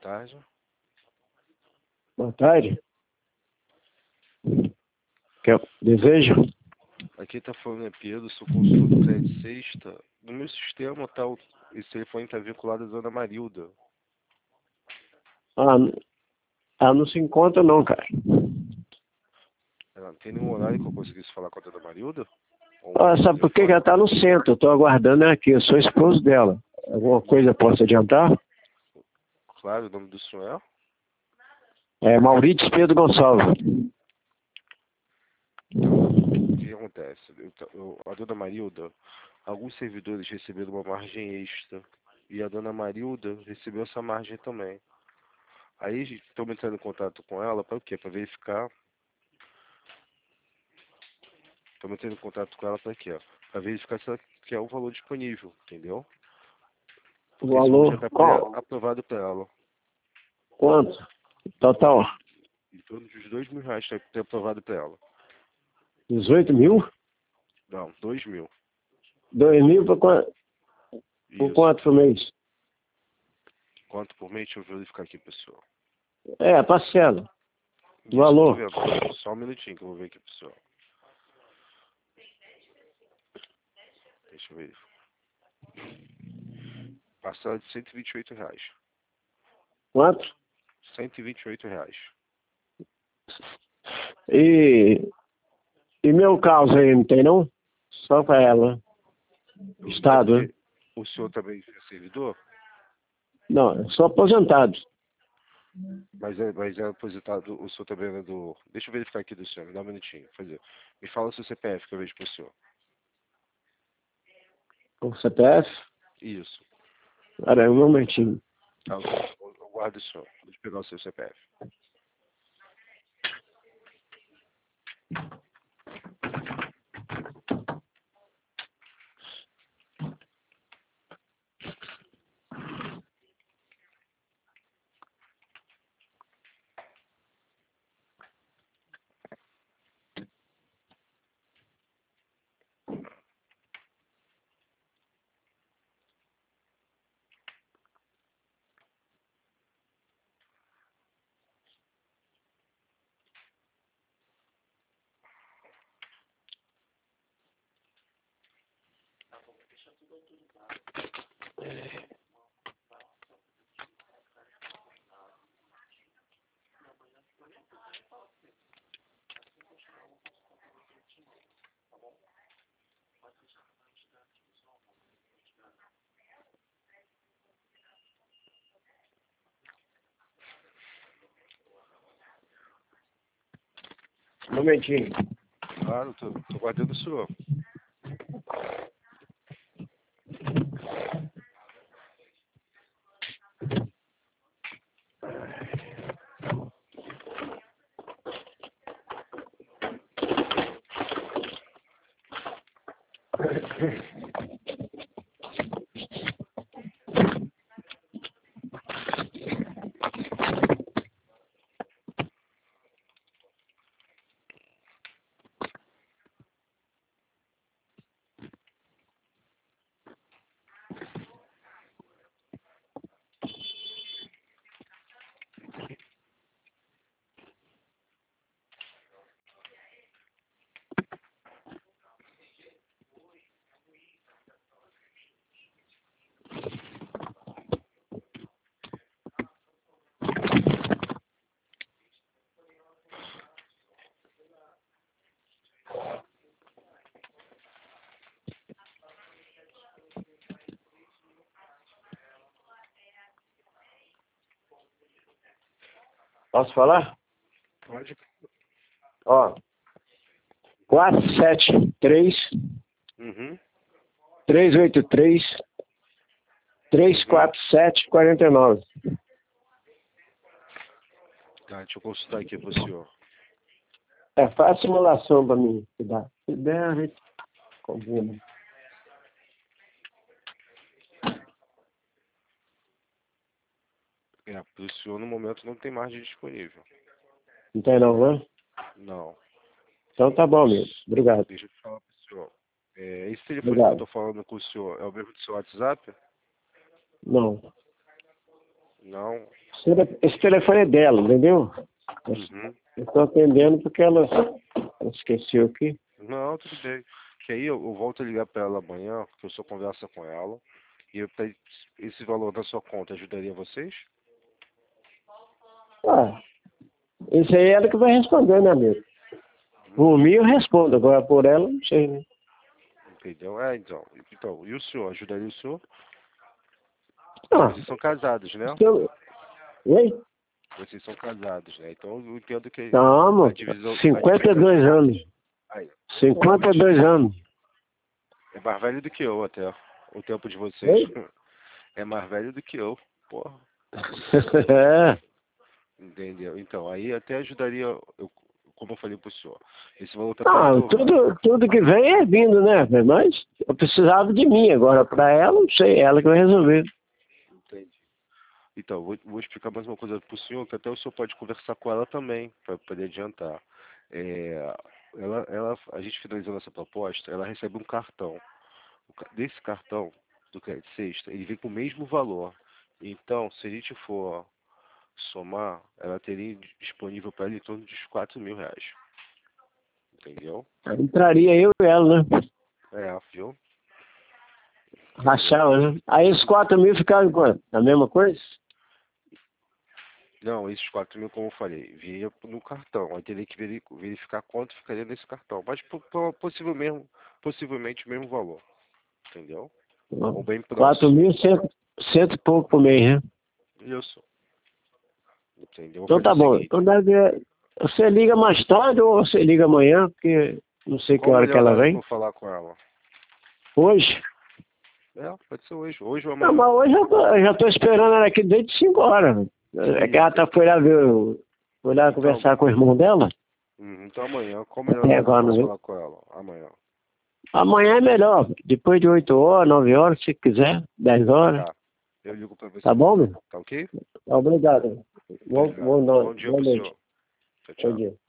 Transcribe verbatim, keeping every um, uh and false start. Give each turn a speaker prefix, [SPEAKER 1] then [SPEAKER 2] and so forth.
[SPEAKER 1] tarde.
[SPEAKER 2] Boa tarde. Quer desejo?
[SPEAKER 1] Aqui tá falando é Pedro, sou consultor do Crédito Sexta. No meu sistema, tá, o- esse telefone está vinculado à dona Marilda.
[SPEAKER 2] Ah, n- ah, não se encontra não, cara.
[SPEAKER 1] Ela não tem nenhum horário que eu conseguisse falar com a dona Marilda? Ou
[SPEAKER 2] Ah,
[SPEAKER 1] um
[SPEAKER 2] sabe por que que
[SPEAKER 1] telefone?
[SPEAKER 2] ela tá no centro? Eu tô aguardando ela aqui, eu sou esposo dela. Alguma coisa eu posso adiantar?
[SPEAKER 1] Claro, o nome do senhor
[SPEAKER 2] É Maurício Pedro Gonçalves.
[SPEAKER 1] O que acontece? Eu, ta- eu- a dona Marilda, alguns servidores receberam uma margem extra. E a dona Marilda recebeu essa margem também. Aí estamos entrando em contato com ela para o quê? Para verificar. Estamos entrando em contato com ela para quê? Para verificar se ela quer o valor disponível, entendeu?
[SPEAKER 2] O
[SPEAKER 1] Porque esse valor já
[SPEAKER 2] valor,
[SPEAKER 1] está
[SPEAKER 2] qual?
[SPEAKER 1] aprovado para ela.
[SPEAKER 2] Quanto?
[SPEAKER 1] Em torno,
[SPEAKER 2] Total,
[SPEAKER 1] de, em torno dos dois mil reais está tá aprovado para ela.
[SPEAKER 2] dezoito mil?
[SPEAKER 1] Não, dois mil.
[SPEAKER 2] dois mil por quanto, por
[SPEAKER 1] Isso.
[SPEAKER 2] quanto por mês?
[SPEAKER 1] Quanto por mês? Deixa eu verificar aqui, pessoal.
[SPEAKER 2] É, parcela.
[SPEAKER 1] Isso, eu tô
[SPEAKER 2] Valor.
[SPEAKER 1] vendo. Só um minutinho que eu vou ver aqui, pessoal. Deixa eu ver. Parcela de cento e vinte e oito reais.
[SPEAKER 2] Quanto?
[SPEAKER 1] cento e vinte e oito reais.
[SPEAKER 2] E, e meu caso aí, não tem não? Só pra ela.
[SPEAKER 1] É
[SPEAKER 2] Estado, né?
[SPEAKER 1] porque o senhor também é servidor,
[SPEAKER 2] Não, eu sou aposentado.
[SPEAKER 1] mas é, mas é aposentado, o senhor também é do... Deixa eu verificar aqui do senhor, me dá um minutinho. Fazer. Me fala o seu C P F que eu vejo pro senhor.
[SPEAKER 2] O C P F?
[SPEAKER 1] Isso.
[SPEAKER 2] Pera aí, um momentinho.
[SPEAKER 1] Tá, ok. Eu, eu guardo o senhor. Deixa eu pegar o seu C P F.
[SPEAKER 2] Um momentinho.
[SPEAKER 1] Claro, tô, tô guardando o senhor.
[SPEAKER 2] Posso falar?
[SPEAKER 1] Pode.
[SPEAKER 2] Ó, quatro sete três,
[SPEAKER 1] Uhum.
[SPEAKER 2] três oito três, três quatro sete, quatro nove.
[SPEAKER 1] Tá, deixa eu consultar aqui pro senhor.
[SPEAKER 2] É, faz simulação pra mim. Se dá. Se der, a gente combina.
[SPEAKER 1] É, pro senhor no momento não tem margem disponível.
[SPEAKER 2] Não tem não, né?
[SPEAKER 1] Não.
[SPEAKER 2] Então tá bom mesmo. Obrigado.
[SPEAKER 1] Deixa eu falar pro senhor. É, esse telefone que eu
[SPEAKER 2] Obrigado.
[SPEAKER 1] tô falando com o senhor é o mesmo do seu WhatsApp?
[SPEAKER 2] Não.
[SPEAKER 1] Não.
[SPEAKER 2] Esse tele- esse telefone é dela, entendeu?
[SPEAKER 1] Uhum.
[SPEAKER 2] Eu estou atendendo porque ela, ela esqueceu aqui.
[SPEAKER 1] Não, tudo bem. Que aí eu, eu volto a ligar para ela amanhã, que eu só conversa com ela. E eu, pe- esse valor da sua conta ajudaria vocês?
[SPEAKER 2] Ah, isso aí é ela que vai responder, né, amigo? Por mim eu respondo, agora por ela não sei, né?
[SPEAKER 1] Entendeu? É, então. Então, e o senhor? Ajudaria o senhor?
[SPEAKER 2] Ah,
[SPEAKER 1] Vocês são casados, né?
[SPEAKER 2] então, e aí?
[SPEAKER 1] Vocês são casados, né? Então eu entendo que a
[SPEAKER 2] Estamos,
[SPEAKER 1] divisão, a
[SPEAKER 2] cinquenta e
[SPEAKER 1] divisão
[SPEAKER 2] dois anos.
[SPEAKER 1] aí, pô,
[SPEAKER 2] cinquenta e
[SPEAKER 1] mas
[SPEAKER 2] dois anos.
[SPEAKER 1] é mais velho do que eu até. O tempo de vocês
[SPEAKER 2] Ei?
[SPEAKER 1] é mais velho do que eu. Porra,
[SPEAKER 2] É.
[SPEAKER 1] entendeu? Então, aí até ajudaria, eu, como eu falei pro senhor. Esse valor tá
[SPEAKER 2] Ah,
[SPEAKER 1] perto.
[SPEAKER 2] tudo, tudo que vem é vindo, né? Mas eu precisava de mim agora. Para ela, não sei, ela que vai resolver.
[SPEAKER 1] Entendi. Então, vou, vou explicar mais uma coisa pro senhor, que até o senhor pode conversar com ela também, para poder adiantar. É, ela, ela, a gente finalizando essa proposta, ela recebe um cartão. O ca- desse cartão do crédito sexta, ele vem com o mesmo valor. Então, se a gente for somar, ela teria disponível para ela em torno de quatro mil reais. Entendeu?
[SPEAKER 2] Entraria eu e ela, né?
[SPEAKER 1] É, viu? Entendeu?
[SPEAKER 2] Rachava, né? Aí os quatro mil ficavam quanto? A mesma coisa?
[SPEAKER 1] Não, esses quatro mil, como eu falei, viria no cartão. Aí teria que veri- verificar quanto ficaria nesse cartão. Mas po- po- possível mesmo, possivelmente o mesmo valor. Entendeu? Ou bem
[SPEAKER 2] Quatro
[SPEAKER 1] próximo.
[SPEAKER 2] mil, cento, cento e pouco por mês, né?
[SPEAKER 1] Isso. Entendeu? Vou
[SPEAKER 2] Então
[SPEAKER 1] fazer
[SPEAKER 2] tá
[SPEAKER 1] o
[SPEAKER 2] bom.
[SPEAKER 1] seguinte.
[SPEAKER 2] Então deve... Você liga mais tarde ou você liga amanhã? Porque não sei que
[SPEAKER 1] Qual o
[SPEAKER 2] hora que
[SPEAKER 1] melhor
[SPEAKER 2] ela
[SPEAKER 1] horário
[SPEAKER 2] vem.
[SPEAKER 1] para eu falar com ela?
[SPEAKER 2] Hoje?
[SPEAKER 1] É, pode ser hoje. Hoje ou
[SPEAKER 2] Não,
[SPEAKER 1] amanhã.
[SPEAKER 2] mas hoje eu, tô, eu já tô esperando ela aqui desde cinco horas. Né? É que ela tá, foi lá ver, o- foi lá
[SPEAKER 1] Então,
[SPEAKER 2] conversar com o irmão dela.
[SPEAKER 1] hum, então amanhã, qual o melhor
[SPEAKER 2] Até
[SPEAKER 1] horário que eu
[SPEAKER 2] agora não
[SPEAKER 1] posso
[SPEAKER 2] veio.
[SPEAKER 1] falar com ela? Amanhã.
[SPEAKER 2] Amanhã é melhor. Depois de oito horas, nove horas, se quiser. Dez horas.
[SPEAKER 1] Tá. Eu ligo pra você
[SPEAKER 2] Tá bom,
[SPEAKER 1] amanhã.
[SPEAKER 2] meu?
[SPEAKER 1] Tá ok?
[SPEAKER 2] Obrigado.
[SPEAKER 1] Tá
[SPEAKER 2] Bom,
[SPEAKER 1] ligado.
[SPEAKER 2] bom,
[SPEAKER 1] Bom dia
[SPEAKER 2] boa
[SPEAKER 1] pro
[SPEAKER 2] noite.
[SPEAKER 1] senhor. Tchau,
[SPEAKER 2] Bom
[SPEAKER 1] tchau.
[SPEAKER 2] dia.